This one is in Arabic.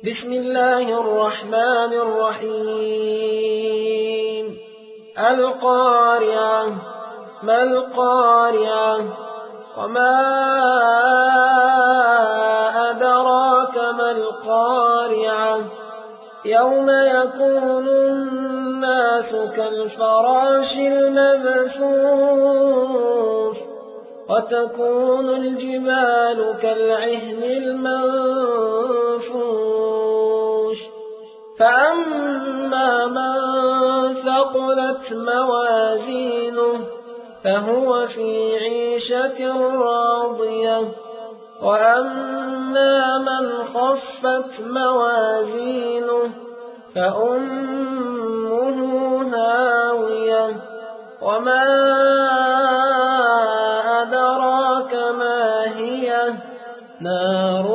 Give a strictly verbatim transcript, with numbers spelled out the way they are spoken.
بسم الله الرحمن الرحيم القارعة ما القارعة وما أدراك ما القارعة يوم يكون الناس كالفراش المبثوث وتكون الجبال كالعهن المنفوش فأما من ثقلت موازينه فهو في عيشة راضية وأما من خفت موازينه فأمه هاوية وما أدراك ما هي نار